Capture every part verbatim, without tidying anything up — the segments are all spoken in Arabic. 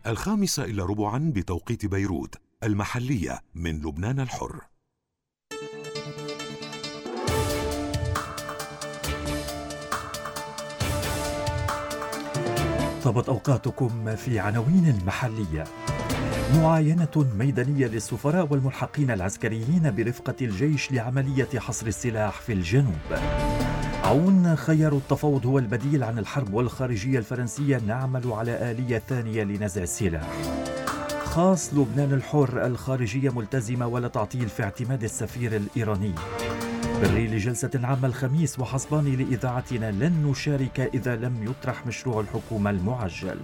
الخامسة إلا ربعا بتوقيت بيروت المحلية من لبنان الحر. طابت أوقاتكم في عناوين المحلية. معاينة ميدانية للسفراء والملحقين العسكريين برفقة الجيش لعملية حصر السلاح في الجنوب. عون خيار التفاوض هو البديل عن الحرب والخارجية الفرنسية، نعمل على آلية ثانية لنزع السلاح. خاص لبنان الحر، الخارجية ملتزمة ولا تعطيل في اعتماد السفير الإيراني. بري لجلسة عامة الخميس وحسباني لإذاعتنا لن نشارك إذا لم يطرح مشروع الحكومة المعجل.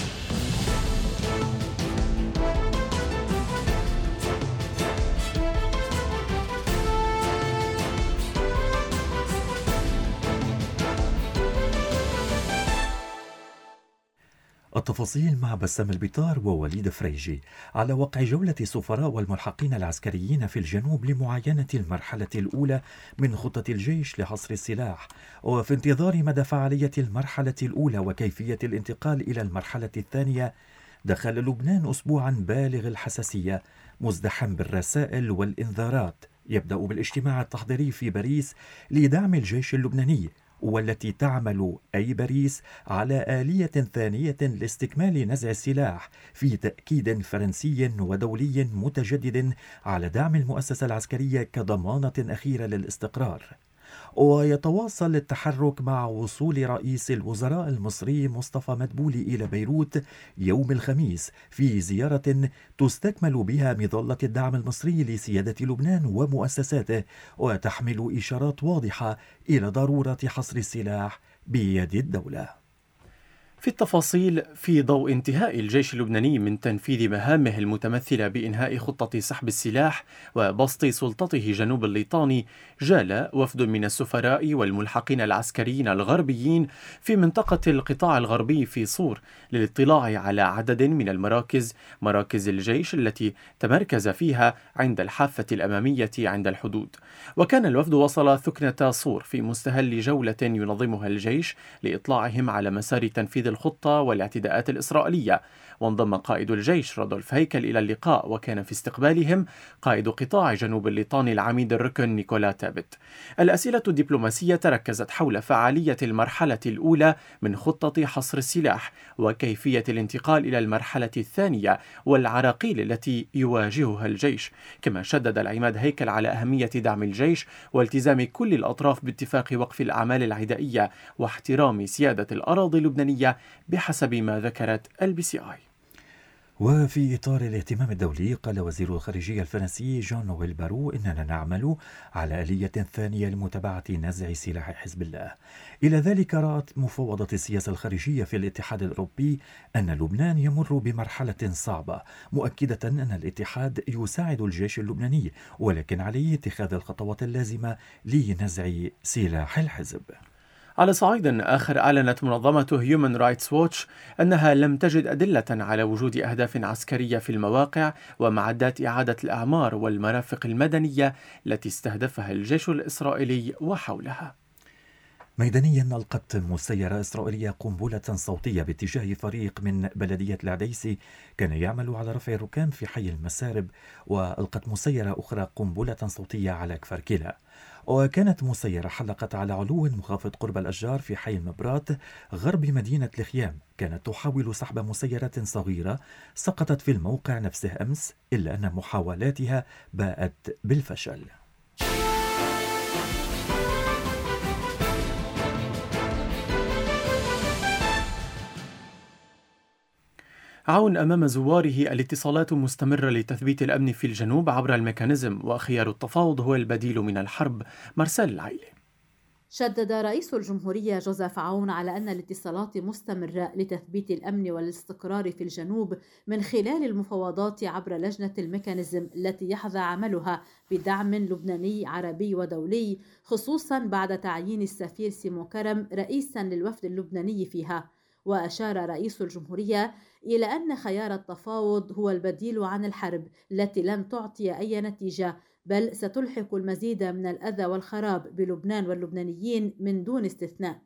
التفاصيل مع بسام البطار ووليد فريجي. على وقع جولة السفراء والملحقين العسكريين في الجنوب لمعاينة المرحلة الأولى من خطة الجيش لحصر السلاح، وفي انتظار مدى فعالية المرحلة الأولى وكيفية الانتقال إلى المرحلة الثانية، دخل لبنان أسبوعا بالغ الحساسية مزدحم بالرسائل والإنذارات، يبدأ بالاجتماع التحضيري في باريس لدعم الجيش اللبناني، والتي تعمل أي باريس على آلية ثانية لاستكمال نزع السلاح، في تأكيد فرنسي ودولي متجدد على دعم المؤسسة العسكرية كضمانة أخيرة للاستقرار. ويتواصل التحرك مع وصول رئيس الوزراء المصري مصطفى مدبولي إلى بيروت يوم الخميس في زيارة تستكمل بها مظلة الدعم المصري لسيادة لبنان ومؤسساته، وتحمل إشارات واضحة إلى ضرورة حصر السلاح بيد الدولة. في التفاصيل، في ضوء انتهاء الجيش اللبناني من تنفيذ مهامه المتمثلة بإنهاء خطة سحب السلاح وبسط سلطته جنوب الليطاني، جال وفد من السفراء والملحقين العسكريين الغربيين في منطقة القطاع الغربي في صور للاطلاع على عدد من المراكز مراكز الجيش التي تمركز فيها عند الحافة الأمامية عند الحدود. وكان الوفد وصل ثكنة صور في مستهل جولة ينظمها الجيش لإطلاعهم على مسار تنفيذ الخطة والاعتداءات الإسرائيلية. وانضم قائد الجيش رادولف هيكل إلى اللقاء، وكان في استقبالهم قائد قطاع جنوب الليطاني العميد الركن نيكولا تابت. الأسئلة الدبلوماسية تركزت حول فعالية المرحلة الأولى من خطة حصر السلاح وكيفية الانتقال إلى المرحلة الثانية والعراقيل التي يواجهها الجيش. كما شدد العماد هيكل على أهمية دعم الجيش والتزام كل الأطراف باتفاق وقف الأعمال العدائية واحترام سيادة الأراضي اللبنانية بحسب ما ذكرت البي سي آي. وفي إطار الاهتمام الدولي، قال وزير الخارجية الفرنسي جان نويل بارو إننا نعمل على آلية ثانية لمتابعة نزع سلاح حزب الله. إلى ذلك، رأت مفوضة السياسة الخارجية في الاتحاد الأوروبي أن لبنان يمر بمرحلة صعبة، مؤكدة أن الاتحاد يساعد الجيش اللبناني، ولكن عليه اتخاذ الخطوات اللازمة لنزع سلاح الحزب. على صعيد آخر، أعلنت منظمة هيومن رايتس ووتش أنها لم تجد أدلة على وجود أهداف عسكرية في المواقع ومعدات إعادة الأعمار والمرافق المدنية التي استهدفها الجيش الإسرائيلي وحولها. ميدانيا، ألقت مسيرة إسرائيلية قنبلة صوتية باتجاه فريق من بلدية العديسي كان يعمل على رفع الركام في حي المسارب، وألقت مسيرة أخرى قنبلة صوتية على كفر كلا. وكانت مسيرة حلقت على علو منخفض قرب الأشجار في حي المبرات غرب مدينة الخيام، كانت تحاول سحب مسيرة صغيرة سقطت في الموقع نفسه أمس، إلا أن محاولاتها باءت بالفشل. عون أمام زواره، الاتصالات مستمرة لتثبيت الأمن في الجنوب عبر الميكانيزم، وخيار التفاوض هو البديل من الحرب. مرسال العيلي. شدد رئيس الجمهورية جوزيف عون على أن الاتصالات مستمرة لتثبيت الأمن والاستقرار في الجنوب من خلال المفاوضات عبر لجنة الميكانيزم التي يحظى عملها بدعم لبناني عربي ودولي، خصوصا بعد تعيين السفير سيمو كرم رئيسا للوفد اللبناني فيها. وأشار رئيس الجمهورية إلى أن خيار التفاوض هو البديل عن الحرب التي لن تعطي أي نتيجة، بل ستلحق المزيد من الأذى والخراب بلبنان واللبنانيين من دون استثناء.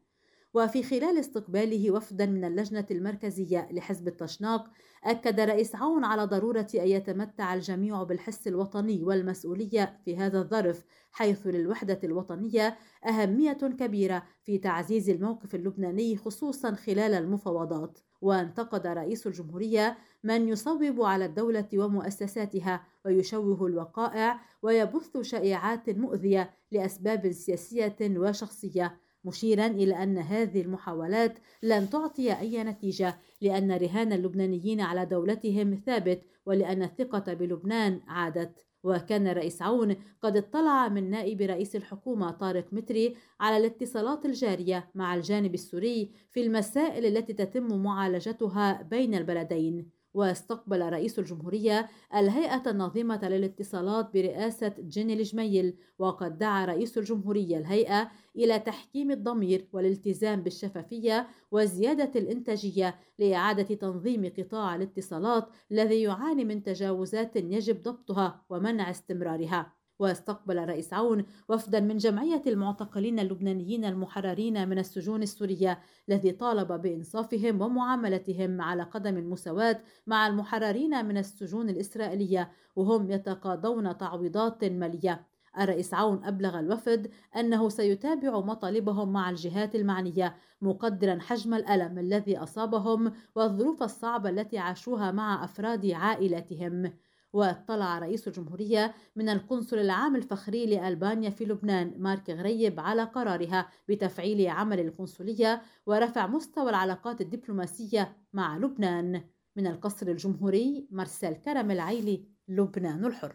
وفي خلال استقباله وفدا من اللجنة المركزية لحزب التشناق، أكد رئيس عون على ضرورة أن يتمتع الجميع بالحس الوطني والمسؤولية في هذا الظرف، حيث للوحدة الوطنية أهمية كبيرة في تعزيز الموقف اللبناني خصوصا خلال المفاوضات. وانتقد رئيس الجمهورية من يصوب على الدولة ومؤسساتها ويشوه الوقائع ويبث شائعات مؤذية لأسباب سياسية وشخصية، مشيرا إلى أن هذه المحاولات لن تعطي أي نتيجة، لأن رهان اللبنانيين على دولتهم ثابت ولأن الثقة بلبنان عادت. وكان رئيس عون قد اطلع من نائب رئيس الحكومة طارق متري على الاتصالات الجارية مع الجانب السوري في المسائل التي تتم معالجتها بين البلدين. واستقبل رئيس الجمهورية الهيئة الناظمة للاتصالات برئاسة جيني الجميل، وقد دعا رئيس الجمهورية الهيئة إلى تحكيم الضمير والالتزام بالشفافية وزيادة الإنتاجية لإعادة تنظيم قطاع الاتصالات الذي يعاني من تجاوزات يجب ضبطها ومنع استمرارها. واستقبل رئيس عون وفدا من جمعية المعتقلين اللبنانيين المحررين من السجون السورية، الذي طالب بإنصافهم ومعاملتهم على قدم المساواة مع المحررين من السجون الإسرائيلية، وهم يتقاضون تعويضات مالية. الرئيس عون أبلغ الوفد أنه سيتابع مطالبهم مع الجهات المعنية، مقدرا حجم الألم الذي أصابهم والظروف الصعبة التي عاشوها مع أفراد عائلتهم. واطلع رئيس الجمهورية من القنصل العام الفخري لألبانيا في لبنان مارك غريب على قرارها بتفعيل عمل القنصلية ورفع مستوى العلاقات الدبلوماسية مع لبنان. من القصر الجمهوري، مرسال كرم العيلي، لبنان الحر.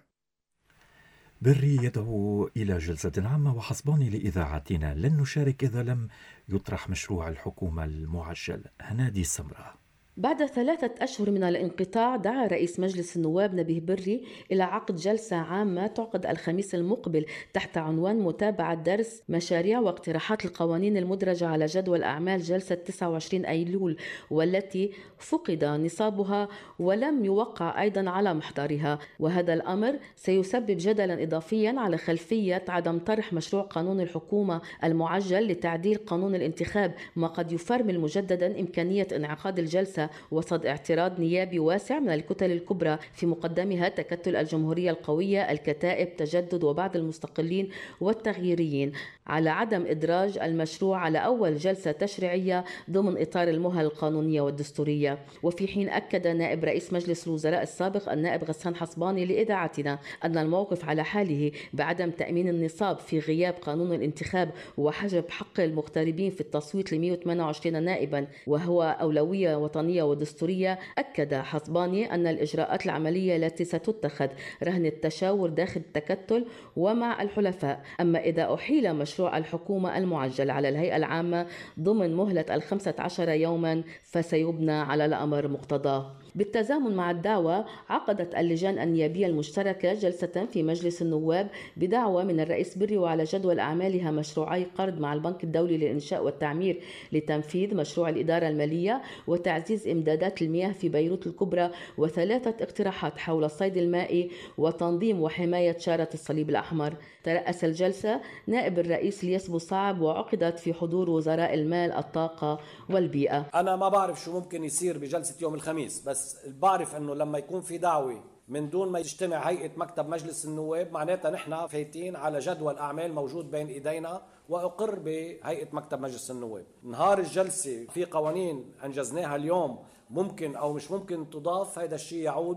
بري يدعو إلى جلسة عامة وحسبان لإذاعتنا لن نشارك إذا لم يطرح مشروع الحكومة المعجل. هنادي السمراء. بعد ثلاثة أشهر من الانقطاع، دعا رئيس مجلس النواب نبيه بري إلى عقد جلسة عامة تعقد الخميس المقبل تحت عنوان متابعة درس مشاريع واقتراحات القوانين المدرجة على جدول أعمال جلسة تسعة وعشرين أيلول، والتي فقد نصابها ولم يوقع أيضا على محضرها. وهذا الأمر سيسبب جدلا إضافيا على خلفية عدم طرح مشروع قانون الحكومة المعجل لتعديل قانون الانتخاب، ما قد يفرمل مجددا إمكانية انعقاد الجلسة وسط اعتراض نيابي واسع من الكتل الكبرى، في مقدمها تكتل الجمهورية القوية، الكتائب، تجدد، وبعض المستقلين والتغييريين، على عدم إدراج المشروع على أول جلسة تشريعية ضمن إطار المهل القانونية والدستورية. وفي حين أكد نائب رئيس مجلس الوزراء السابق النائب غسان حصباني لإذاعتنا أن الموقف على حاله بعدم تأمين النصاب في غياب قانون الانتخاب وحجب حق المغتربين في التصويت ل مئة وثمانية وعشرين نائبا وهو أولوية وطنية ودستورية، أكد حصباني أن الإجراءات العملية التي ستتخذ رهن التشاور داخل التكتل ومع الحلفاء. أما إذا أحيل مشروع الحكومة المعجل على الهيئة العامة ضمن مهلة الخمسة عشر يوما فسيبنى على الأمر مقتضاه. بالتزامن مع الدعوة، عقدت اللجان النيابية المشتركة جلسة في مجلس النواب بدعوة من الرئيس بري وعلى جدول أعمالها مشروعي قرض مع البنك الدولي للإنشاء والتعمير لتنفيذ مشروع الإدارة المالية وتعزيز إمدادات المياه في بيروت الكبرى، وثلاثة اقتراحات حول الصيد المائي وتنظيم وحماية شارة الصليب الأحمر. ترأس الجلسة نائب الرئيس الياس بوصعب وعقدت في حضور وزراء المال، الطاقة والبيئة. أنا ما بعرف شو ممكن يصير بجلسة يوم الخميس، بس بعرف أنه لما يكون في دعوة من دون ما يجتمع هيئة مكتب مجلس النواب معناتها نحن فايتين على جدول أعمال موجود بين إيدينا، وأقر بهيئة مكتب مجلس النواب. نهار الجلسة في قوانين أنجزناها اليوم ممكن أو مش ممكن تضاف، هذا الشيء يعود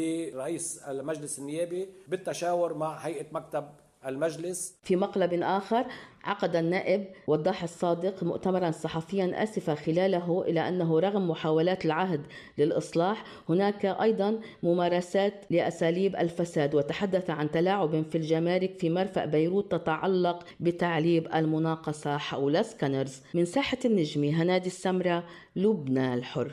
لرئيس المجلس النيابي بالتشاور مع هيئة مكتب المجلس. في مقلب آخر، عقد النائب وضاح الصادق مؤتمرا صحفيا آسفا خلاله إلى أنه رغم محاولات العهد للإصلاح هناك أيضا ممارسات لأساليب الفساد، وتحدث عن تلاعب في الجمارك في مرفأ بيروت تتعلق بتعليب المناقصة حول سكانرز. من ساحة النجمي، هنادي السمراء، لبنان الحر.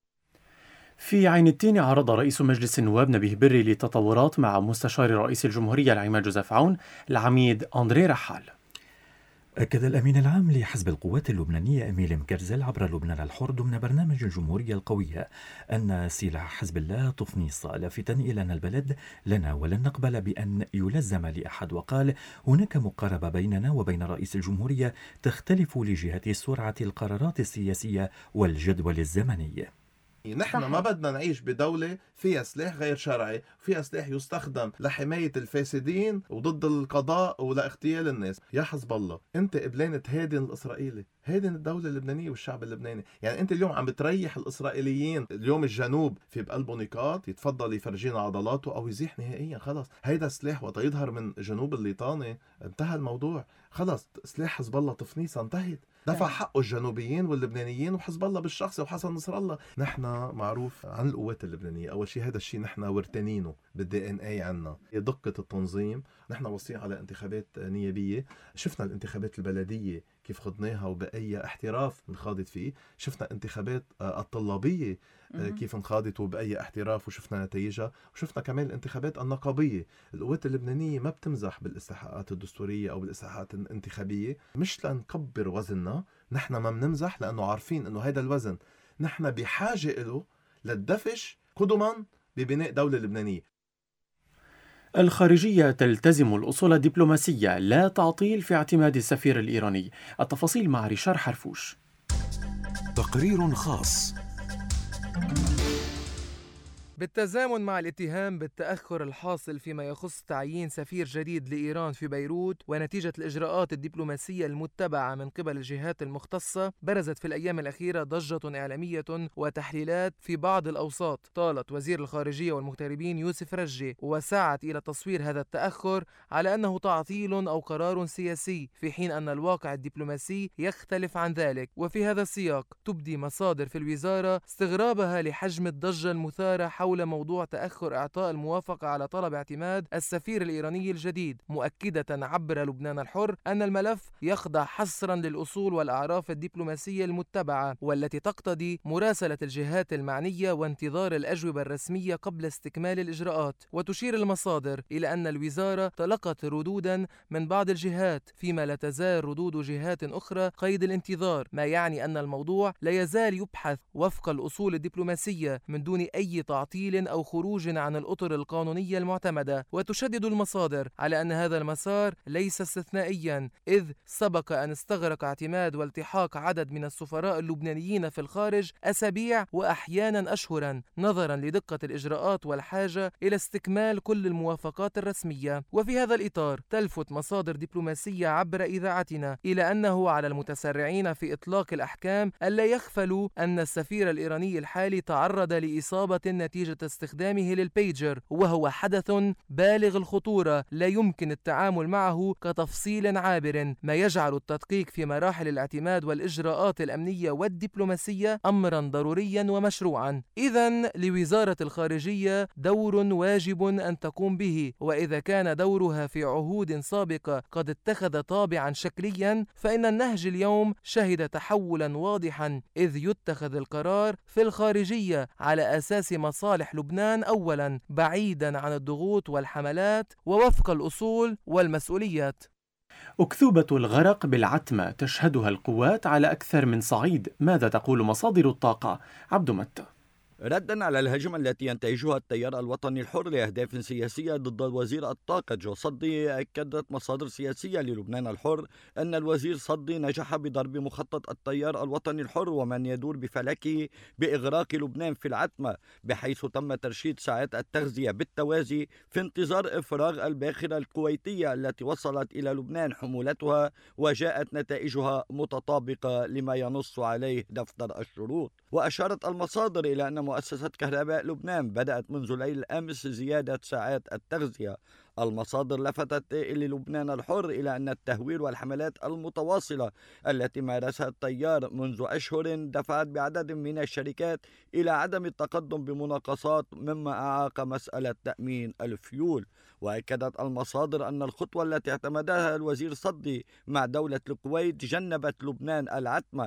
في عين التين عرض رئيس مجلس النواب نبيه بري لتطورات مع مستشار رئيس الجمهورية العماد جوزيف عون العميد أندري رحال. أكد الأمين العام لحزب القوات اللبنانية أميل مكرزل عبر لبنان الحر ضمن برنامج الجمهورية القوية أن سلاح حزب الله تفنيص، لافتا إلى أن البلد لنا ولن نقبل بأن يلزم لأحد، وقال هناك مقاربة بيننا وبين رئيس الجمهورية تختلف لجهة سرعة القرارات السياسية والجدول الزمني. نحن ما بدنا نعيش بدولة فيها سلاح غير شرعي، فيها سلاح يستخدم لحماية الفاسدين وضد القضاء ولاغتيال الناس. يا حزب الله، انت قبلان تهادن الإسرائيلي، هادن الدولة اللبنانية والشعب اللبناني. يعني انت اليوم عم بتريح الإسرائيليين. اليوم الجنوب في بقلبه نقاط، يتفضل يفرجينا عضلاته أو يزيح نهائيا. خلاص هيدا سلاح وقت يظهر من جنوب الليطاني انتهى الموضوع. خلاص سلاح حزب الله تفنيصة انتهت، دفع حقه الجنوبيين واللبنانيين وحزب الله بالشخص وحسن نصر الله. نحن معروف عن القوات اللبنانية أول شيء، هذا الشيء نحن ورتنينه بالدي ان اي عنا، دقة التنظيم. نحن واصلين على انتخابات نيابية، شفنا الانتخابات البلدية كيف خضناها وبأي احتراف انخاضت فيه، شفنا انتخابات الطلابية كيف انخاضت وبأي احتراف وشفنا نتائجها، وشفنا كمان الانتخابات النقابية. القوات اللبنانية ما بتمزح بالاستحقاقات الدستورية أو بالاستحقاقات الانتخابية، مش لنكبر وزننا، نحن ما بنمزح لأنه عارفين أنه هذا الوزن نحن بحاجة له للدفش قدما ببناء دولة لبنانية. الخارجية تلتزم الأصول الدبلوماسية، لا تعطيل في اعتماد السفير الإيراني. التفاصيل مع ريشار حرفوش. تقرير خاص. بالتزامن مع الاتهام بالتأخر الحاصل فيما يخص تعيين سفير جديد لإيران في بيروت ونتيجة الإجراءات الدبلوماسية المتبعة من قبل الجهات المختصة، برزت في الأيام الأخيرة ضجة إعلامية وتحليلات في بعض الأوساط طالت وزير الخارجية والمغتربين يوسف رجي، وسعت إلى تصوير هذا التأخر على أنه تعطيل أو قرار سياسي، في حين أن الواقع الدبلوماسي يختلف عن ذلك. وفي هذا السياق تبدي مصادر في الوزارة استغرابها لحجم الضجة المثارة حول موضوع تأخر إعطاء الموافقة على طلب اعتماد السفير الإيراني الجديد، مؤكدة عبر لبنان الحر أن الملف يخضع حصرا للأصول والأعراف الدبلوماسية المتبعة، والتي تقتضي مراسلة الجهات المعنية وانتظار الأجوبة الرسمية قبل استكمال الإجراءات. وتشير المصادر إلى أن الوزارة تلقت ردودا من بعض الجهات، فيما لا تزال ردود جهات أخرى قيد الانتظار، ما يعني أن الموضوع لا يزال يبحث وفق الأصول الدبلوماسية من دون أي تعطيل أو خروج عن الأطر القانونية المعتمدة. وتشدد المصادر على أن هذا المسار ليس استثنائيا، إذ سبق أن استغرق اعتماد والتحاق عدد من السفراء اللبنانيين في الخارج أسابيع وأحيانا أشهرا، نظرا لدقة الإجراءات والحاجة إلى استكمال كل الموافقات الرسمية. وفي هذا الإطار تلفت مصادر دبلوماسية عبر إذاعتنا إلى أنه على المتسرعين في إطلاق الأحكام ألا يغفلوا أن السفير الإيراني الحالي تعرض لإصابة نتيجة استخدامه للبيجر، وهو حدث بالغ الخطورة لا يمكن التعامل معه كتفصيل عابر، ما يجعل التدقيق في مراحل الاعتماد والإجراءات الأمنية والدبلوماسية أمرا ضروريا ومشروعا. إذن لوزارة الخارجية دور واجب أن تقوم به، وإذا كان دورها في عهود سابقة قد اتخذ طابعا شكليا، فإن النهج اليوم شهد تحولا واضحا، إذ يتخذ القرار في الخارجية على أساس مصالح لبنان أولا، بعيدا عن الضغوط والحملات ووفق الأصول والمسؤوليات. أكذوبة الغرق بالعتمة تشهدها القوات على أكثر من صعيد، ماذا تقول مصادر الطاقة؟ عبد متى. ردا على الهجمة التي ينتهجها التيار الوطني الحر لأهداف سياسية ضد وزير الطاقة جو صدي، أكدت مصادر سياسية للبنان الحر أن الوزير صدي نجح بضرب مخطط التيار الوطني الحر ومن يدور بفلكه بإغراق لبنان في العتمة، بحيث تم ترشيد ساعات التغذية بالتوازي في انتظار إفراغ الباخرة الكويتية التي وصلت إلى لبنان حمولتها، وجاءت نتائجها متطابقة لما ينص عليه دفتر الشروط. وأشارت المصادر إلى أن مؤسسة كهرباء لبنان بدأت منذ ليل الأمس زيادة ساعات التغذية. المصادر لفتت للبنان الحر إلى أن التهوير والحملات المتواصلة التي مارسها التيار منذ أشهر دفعت بعدد من الشركات إلى عدم التقدم بمناقصات، مما أعاق مسألة تأمين الفيول. وأكدت المصادر أن الخطوة التي اعتمدها الوزير صدي مع دولة الكويت جنبت لبنان العتمة،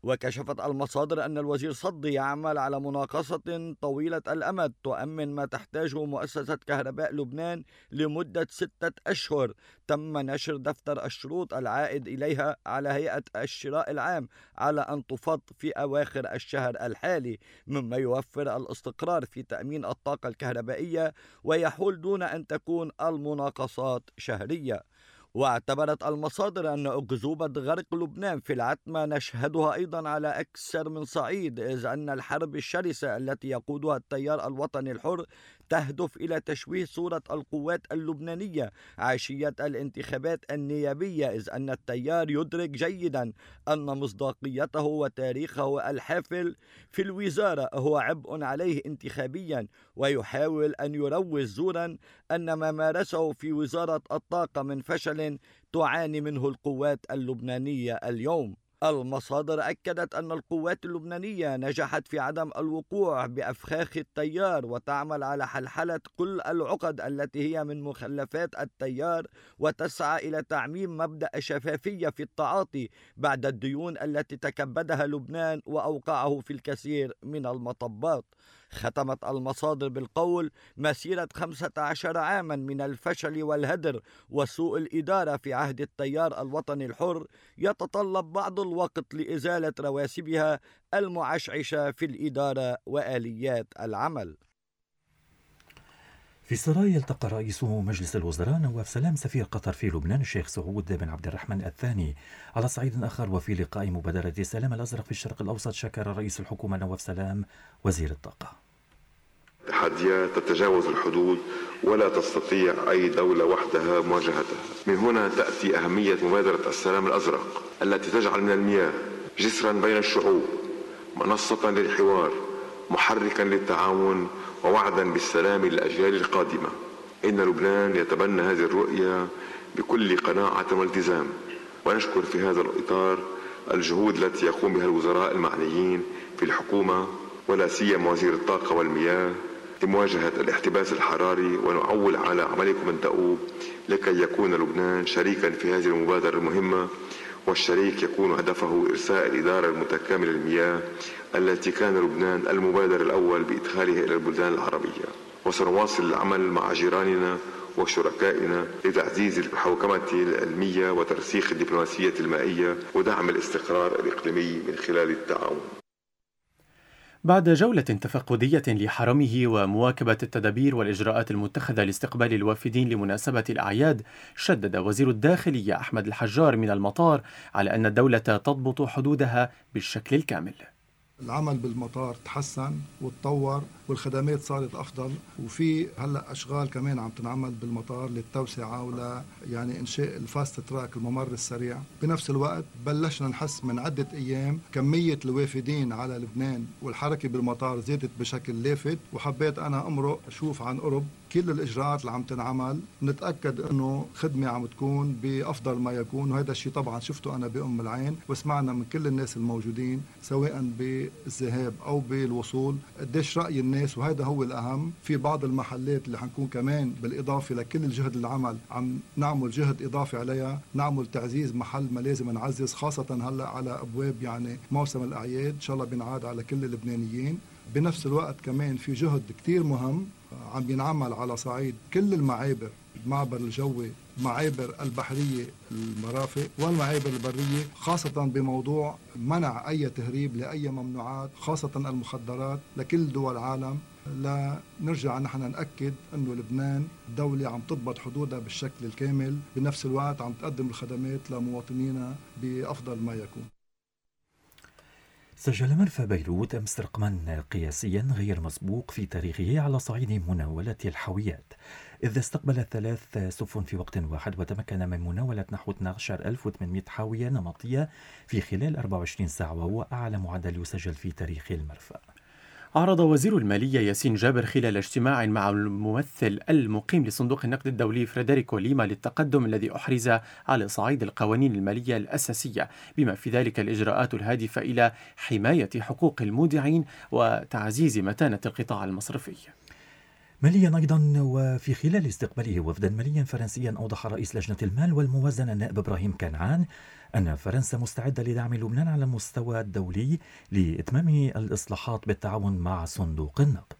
وكشفت المصادر أن الوزير صدي يعمل على مناقصة طويلة الأمد تؤمن ما تحتاجه مؤسسة كهرباء لبنان لمدة ستة أشهر. تم نشر دفتر الشروط العائد إليها على هيئة الشراء العام على أن تفض في أواخر الشهر الحالي، مما يوفر الاستقرار في تأمين الطاقة الكهربائية ويحول دون أن تكون المناقصات شهرية. واعتبرت المصادر أن أكذوبة غرق لبنان في العتمة نشهدها أيضا على أكثر من صعيد، إذ أن الحرب الشرسة التي يقودها التيار الوطني الحر تهدف إلى تشويه صورة القوات اللبنانية عشية الانتخابات النيابية، إذ أن التيار يدرك جيدا أن مصداقيته وتاريخه الحافل في الوزارة هو عبء عليه انتخابيا، ويحاول أن يروج زورا أن ما مارسه في وزارة الطاقة من فشل تعاني منه القوات اللبنانية اليوم. المصادر أكدت أن القوات اللبنانية نجحت في عدم الوقوع بأفخاخ التيار وتعمل على حلحلة كل العقد التي هي من مخلفات التيار، وتسعى إلى تعميم مبدأ الشفافية في التعاطي بعد الديون التي تكبدها لبنان وأوقعه في الكثير من المطبات. ختمت المصادر بالقول: مسيرة خمسة عشر عاما من الفشل والهدر وسوء الإدارة في عهد التيار الوطني الحر يتطلب بعض الوقت لإزالة رواسبها المعشعشة في الإدارة وآليات العمل. في سراي يلتقى رئيس مجلس الوزراء نواف سلام سفير قطر في لبنان الشيخ سعود بن عبد الرحمن الثاني. على صعيد آخر، وفي لقاء مبادرة السلام الأزرق في الشرق الأوسط، شكر رئيس الحكومة نواف سلام وزير الطاقة. تحديات تتجاوز الحدود ولا تستطيع أي دولة وحدها مواجهتها. من هنا تأتي أهمية مبادرة السلام الأزرق التي تجعل من المياه جسرا بين الشعوب، منصة للحوار، محركا للتعاون، ووعدا بالسلام للأجيال القادمة. إن لبنان يتبنى هذه الرؤية بكل قناعة والتزام، ونشكر في هذا الإطار الجهود التي يقوم بها الوزراء المعنيين في الحكومة ولا سيما وزير الطاقة والمياه لمواجهة الاحتباس الحراري، ونعول على عملكم الدؤوب لكي يكون لبنان شريكا في هذه المبادرة المهمة، والشريك يكون هدفه إرساء الإدارة المتكاملة للمياه التي كان لبنان المبادر الأول بإدخالها إلى البلدان العربية. وسنواصل العمل مع جيراننا وشركائنا لتعزيز الحوكمة العلمية وترسيخ الدبلوماسية المائية ودعم الاستقرار الإقليمي من خلال التعاون. بعد جولة تفقدية لحرمه ومواكبة التدابير والإجراءات المتخذة لاستقبال الوافدين لمناسبة الأعياد، شدد وزير الداخلية أحمد الحجار من المطار على أن الدولة تضبط حدودها بالشكل الكامل. العمل بالمطار تحسن وتطور والخدمات صارت أفضل، وفي هلأ أشغال كمان عم تنعمل بالمطار للتوسعة ولا يعني إنشاء الفاست تراك الممر السريع. بنفس الوقت بلشنا نحس من عدة أيام كمية الوافدين على لبنان والحركة بالمطار زادت بشكل لافت، وحبيت أنا أمرق أشوف عن قرب كل الإجراءات اللي عم تنعمل، نتأكد أنه خدمة عم تكون بأفضل ما يكون. وهذا الشيء طبعا شفته أنا بأم العين وسمعنا من كل الناس الموجودين سواء بالذهاب أو بالوصول قديش رأي الناس، وهذا هو الأهم. في بعض المحلات اللي حنكون كمان بالإضافة لكل الجهد العمل عم نعمل جهد إضافي عليها، نعمل تعزيز محل ما لازم نعزز، خاصة هلأ على أبواب يعني موسم الأعياد إن شاء الله بنعاد على كل اللبنانيين. بنفس الوقت كمان في جهد كتير مهم عم بينعمل على صعيد كل المعابر، المعبر الجوي، المعابر البحرية، المرافق والمعابر البرية، خاصة بموضوع منع أي تهريب لأي ممنوعات خاصة المخدرات لكل دول العالم، لنرجع نحن نأكد أنه لبنان دولة عم تضبط حدودها بالشكل الكامل، بنفس الوقت عم تقدم الخدمات لمواطنينا بأفضل ما يكون. سجل مرفأ بيروت أمس رقما قياسيا غير مسبوق في تاريخه على صعيد مناولة الحاويات، إذ استقبل ثلاث سفن في وقت واحد وتمكن من مناولة نحو اثني عشر ألف وثمانمائة حاوية نمطية في خلال أربع وعشرين ساعة، وهو أعلى معدل يسجل في تاريخ المرفأ. عرض وزير المالية ياسين جابر خلال اجتماع مع الممثل المقيم لصندوق النقد الدولي فريدريكو ليما للتقدم الذي أحرز على صعيد القوانين المالية الأساسية، بما في ذلك الإجراءات الهادفة إلى حماية حقوق المودعين وتعزيز متانة القطاع المصرفي. ماليا أيضا. وفي خلال استقباله وفدا ماليا فرنسيا، أوضح رئيس لجنة المال والموازنة النائب إبراهيم كنعان أن فرنسا مستعدة لدعم لبنان على المستوى الدولي لإتمام الإصلاحات بالتعاون مع صندوق النقد.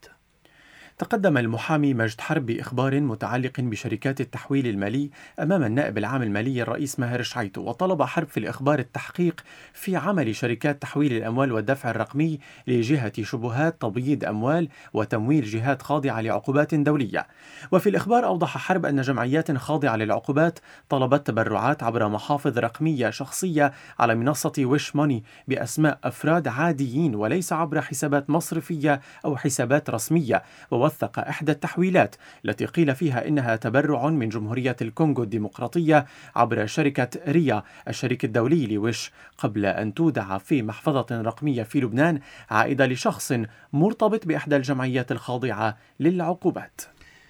تقدم المحامي مجد حرب بإخبار متعلق بشركات التحويل المالي أمام النائب العام المالي الرئيس ماهر شعيتو، وطلب حرب في الإخبار التحقيق في عمل شركات تحويل الأموال والدفع الرقمي لجهة شبهات تبييض أموال وتمويل جهات خاضعة لعقوبات دولية. وفي الإخبار أوضح حرب أن جمعيات خاضعة للعقوبات طلبت تبرعات عبر محافظ رقمية شخصية على منصة ويش ماني بأسماء أفراد عاديين وليس عبر حسابات مصرفية أو حسابات رسمية. ووثق إحدى التحويلات التي قيل فيها إنها تبرع من جمهورية الكونغو الديمقراطية عبر شركة ريا الشريك الدولي لويش، قبل أن تودع في محفظة رقمية في لبنان عائدة لشخص مرتبط بإحدى الجمعيات الخاضعة للعقوبات.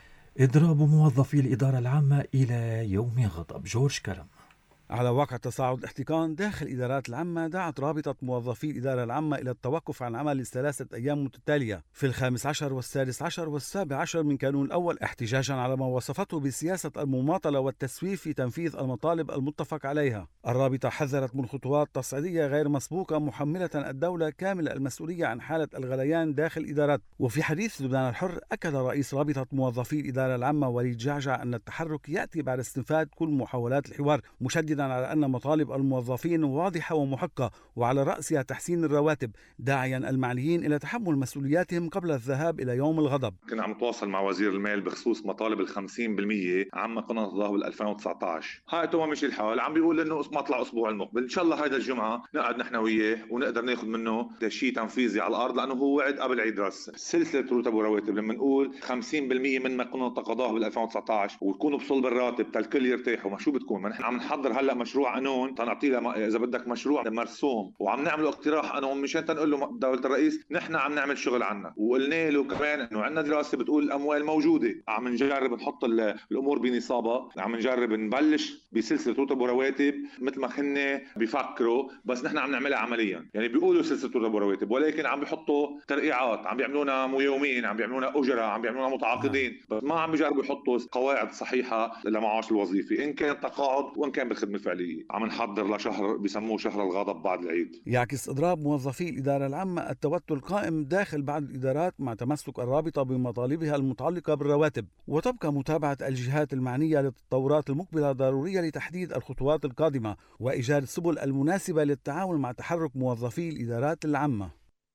إضراب موظفي الإدارة العامة إلى يوم غضب. جورج كرم. على واقع تصاعد الاحتقان داخل الإدارات العامة، دعت رابطة موظفي الإدارة العامة إلى التوقف عن عمل لثلاثة أيام متتالية في الخامس عشر والسادس عشر والسابع عشر من كانون الأول، احتجاجا على ما وصفته بسياسة المماطلة والتسويف في تنفيذ المطالب المتفق عليها. الرابطة حذرت من خطوات تصعيدية غير مسبوقة محملة الدولة كامل المسؤولية عن حالة الغليان داخل الإدارات. وفي حديث لبنان الحر، أكد رئيس رابطة موظفي الإدارة العامة وليد جعجع أن التحرك يأتي بعد استنفاد كل محاولات الحوار، مشددا على أن مطالب الموظفين واضحة ومحقة وعلى رأسها تحسين الرواتب، داعيا المعنيين إلى تحمل مسؤولياتهم قبل الذهاب إلى يوم الغضب. كنا عم نتواصل مع وزير المال بخصوص مطالب الخمسين بالمية عما كنا نتضاهى بال ألفين وتسعة عشر. هاي تو مشي الحال، عم بيقول إنه مطلع أسبوع المقبل إن شاء الله هيدا الجمعة نقعد نحن وياه ونقدر ناخذ منه شيء تنفيذي على الأرض، لأنه هو وعد قبل عيد راس سلسلة رتب ورواتب. لما نقول خمسين بالمية من ما كنا نتقاضاه بال ألفين وتسعة عشر ويكونوا بصلب الراتب تالكل يرتاحوا، ما شو بتكون؟ ما نحن عم نحضر هلا مشروع قانون تنعطي له اذا بدك مشروع مرسوم، وعم نعمل اقتراح قانون مشان تنقول له دوله الرئيس نحن عم نعمل شغل عنا، وقلنا له كمان انه عندنا دراسه بتقول الاموال موجوده، عم نجرب نحط الامور بنصابها، عم نجرب نبلش بسلسله رتب ورواتب مثل ما كنا بيفكروا، بس نحن عم نعملها عمليا. يعني بيقولوا سلسله رتب ورواتب ولكن عم بيحطوا ترقيعات، عم بيعملونا يومين، عم بيعملونا اجره، عم بيعملونا متعاقدين، بس ما عم بيجربوا يحطوا قواعد صحيحه للمعاش الوظيفي ان كان تقاعد وان كان بالخدمه الفعليه. عم نحضر لشهر بيسموه شهر الغضب بعد العيد. يعكس إضراب موظفي الإدارة العامة التوتر القائم داخل بعض الإدارات مع تمسك الرابطة بمطالبها المتعلقة بالرواتب، وتبقى متابعة الجهات المعنية للتطورات المقبلة ضرورية لتحديد الخطوات القادمة وإيجاد السبل المناسبة للتعامل مع تحرك موظفي الإدارات العامة.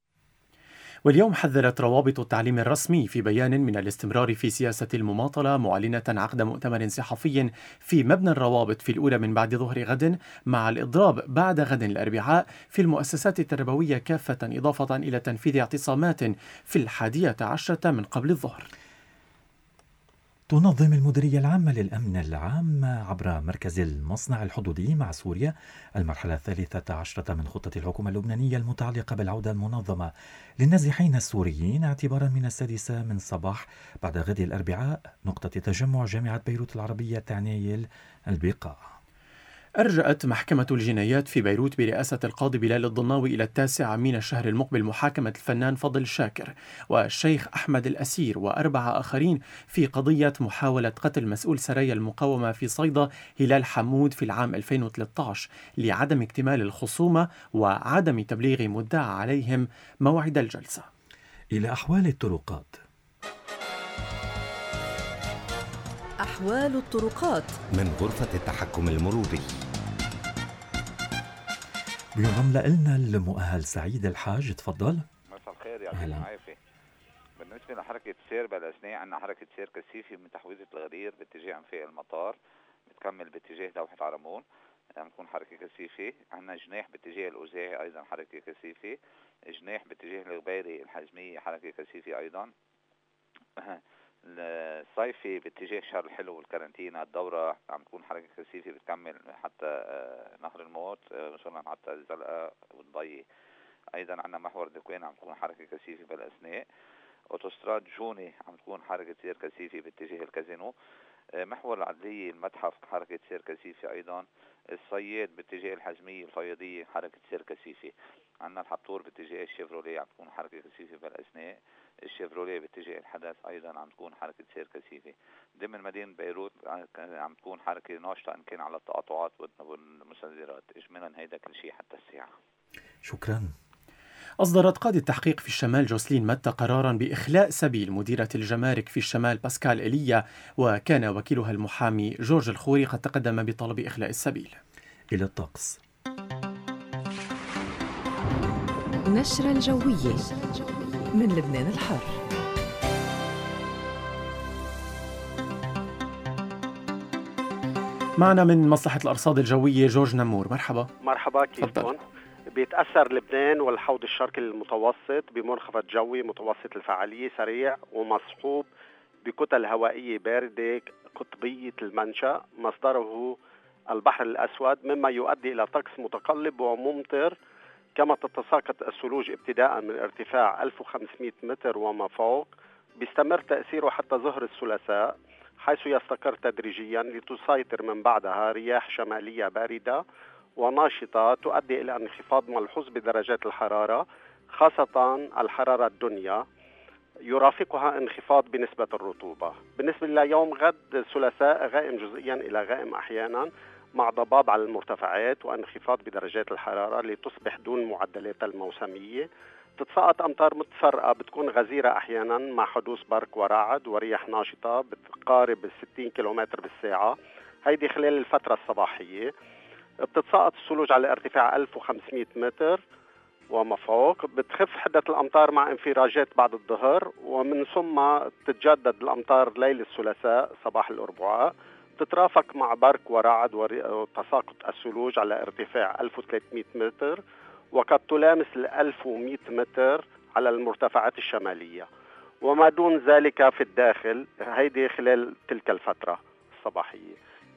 واليوم حذرت روابط التعليم الرسمي في بيان من الاستمرار في سياسة المماطلة، معلنة عقد مؤتمر صحفي في مبنى الروابط في الأولى من بعد ظهر غد، مع الإضراب بعد غد الأربعاء في المؤسسات التربوية كافة، إضافة إلى تنفيذ اعتصامات في الحادية عشرة من قبل الظهر. تنظم المديرية العامة للأمن العام عبر مركز المصنع الحدودي مع سوريا المرحلة الثالثة عشرة من خطة الحكومة اللبنانية المتعلقة بالعودة المنظمة للنازحين السوريين، اعتبارا من السادسة من صباح بعد غد الأربعاء نقطة تجمع جامعة بيروت العربية تعنيل البقاع. أرجأت محكمة الجنايات في بيروت برئاسة القاضي بلال الضناوي إلى التاسع من الشهر المقبل محاكمة الفنان فضل شاكر والشيخ أحمد الأسير وأربعة آخرين في قضية محاولة قتل مسؤول سرايا المقاومة في صيدا هلال حمود في العام ألفين وثلاثة عشر لعدم اكتمال الخصومة وعدم تبليغ مدعى عليهم موعد الجلسة. إلى أحوال الطرقات. أحوال الطرقات من غرفة التحكم المروري. بينضم لنا المؤهل سعيد الحاج، تفضل. مساء الخير، يعطيك العافية. بالنسبة لحركة سير بالأثناء، عندنا حركة سير كثيفة من تحويزة الغرير باتجاه انفاق المطار بتكمل باتجاه دوحة عرمون، عم تكون حركة كثيفة. عندنا جناح باتجاه الأوزاعي أيضا حركة كثيفة، جناح باتجاه الغبيري الحزمية حركة كثيفة أيضا. الصيفي باتجاه شهر الحلو والكارنتينا الدورة عم تكون حركة كثيفة بتكمل حتى نهر الموت وصلنا حتى الزلقة والضي. أيضا عندنا محور دكوين عم تكون حركة كثيفة بالأثناء. أوتوستراد جوني عم تكون حركة سير كثيفة باتجاه الكازينو. محور العدلية المتحف حركة سير كثيفة أيضا. الصياد باتجاه الحجمية الفيضية حركة سير كثيفة. عندنا الحبطور باتجاه الشيفروليه عم تكون حركة كثيفة بالأثناء. الشيفروليه باتجاه الحدث أيضا عم تكون حركة سير كثيفة. ضمن مدينة بيروت عم تكون حركة ناشطة إن كان على التقاطعات والمسدرات. إجمالا هيدا كل شيء حتى الساعة. شكرا. أصدرت قاضي التحقيق في الشمال جوسلين متى قراراً بإخلاء سبيل مديرة الجمارك في الشمال باسكال إيليا، وكان وكيلها المحامي جورج الخوري قد تقدم بطلب إخلاء السبيل. إلى الطقس. نشرة الجوية من لبنان الحر. معنا من مصلحة الأرصاد الجوية جورج نمور. مرحبا. مرحبا، كيفكم؟ بيتأثر لبنان والحوض الشرقي المتوسط بمنخفض جوي متوسط الفعالية سريع ومصحوب بكتل هوائية باردة قطبية المنشأ مصدره البحر الأسود، مما يؤدي إلى طقس متقلب وممطر. كما تتساقط الثلوج ابتداء من ارتفاع ألف وخمسمائة متر وما فوق. بيستمر تأثيره حتى ظهر الثلاثاء، حيث يستقر تدريجيا لتسيطر من بعدها رياح شمالية باردة وناشطة تؤدي إلى انخفاض ملحوظ بدرجات الحرارة، خاصة الحرارة الدنيا يرافقها انخفاض بنسبة الرطوبة. بالنسبة ليوم غد الثلاثاء غائم جزئيا إلى غائم أحيانا مع ضباب على المرتفعات وانخفاض بدرجات الحرارة لتصبح دون معدلات الموسمية. تتساقط أمطار متفرقة بتكون غزيرة أحيانا مع حدوث برق ورعد ورياح ناشطة بتقارب ستين كيلومتر بالساعة، هيدي خلال الفترة الصباحية. بتتساقط الثلوج على ارتفاع ألف وخمسمائة متر وما فوق. بتخف حدة الأمطار مع انفراجات بعد الظهر، ومن ثم تتجدد الأمطار ليل الثلاثاء صباح الأربعاء. تترافق مع برق ورعد وتساقط الثلوج على ارتفاع ألف وثلاثمائة متر، وقد تلامس ال ألف ومائة متر على المرتفعات الشمالية، وما دون ذلك في الداخل. هيدي خلال تلك الفترة الصباحية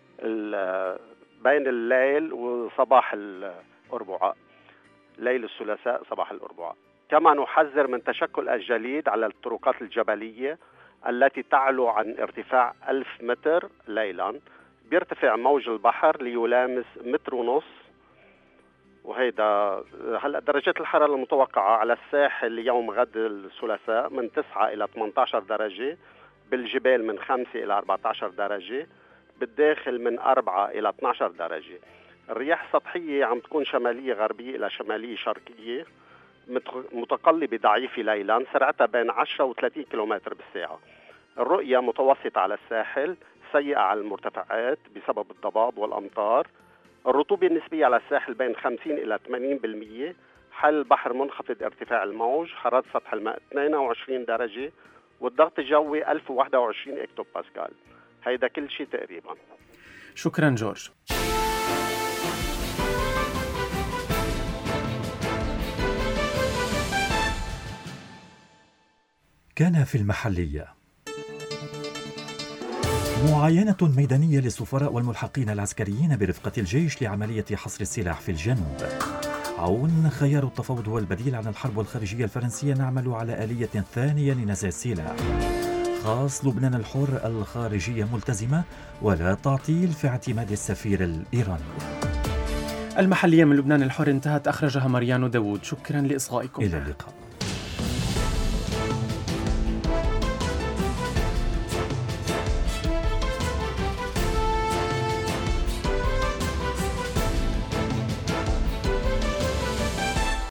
بين الليل وصباح الأربعاء، ليل الثلاثاء صباح الأربعاء. كما نحذر من تشكل الجليد على الطرقات الجبلية التي تعلو عن ارتفاع ألف متر ليلا. بيرتفع موج البحر ليلامس متر ونص. وهيدا هلا درجات الحرارة المتوقعة على الساحل يوم غد الثلاثاء من تسعة إلى ثمانية عشر درجة، بالجبال من خمسة إلى أربعة عشر درجة، بالداخل من أربعة إلى اثني عشر درجة. الرياح السطحية عم تكون شمالية غربية إلى شمالية شرقية متقلبة ضعيفة ليلا، سرعتها بين عشرة وثلاثين كيلومتر بالساعة. الرؤية متوسطة على الساحل، سيئة على المرتفعات بسبب الضباب والأمطار. الرطوبة النسبية على الساحل بين خمسين إلى ثمانين بالمئة. حل البحر منخفض ارتفاع الموج، حرارة سطح الماء اثنين وعشرين درجة، والضغط الجوي ألف وواحد وعشرين اكتو باسكال. هيدا كل شيء تقريبا. شكرا جورج. كان في المحلية. معاينة ميدانية للسفراء والملحقين العسكريين برفقة الجيش لعملية حصر السلاح في الجنوب. عون خيار التفاوض هو البديل عن الحرب والخارجية الفرنسية. نعمل على آلية ثانية لنزع السلاح. خاص لبنان الحر الخارجية ملتزمة ولا تعطيل في اعتماد السفير الإيراني. المحلية من لبنان الحر انتهت، أخرجها ماريانو داوود. شكرا لإصغائكم. إلى اللقاء.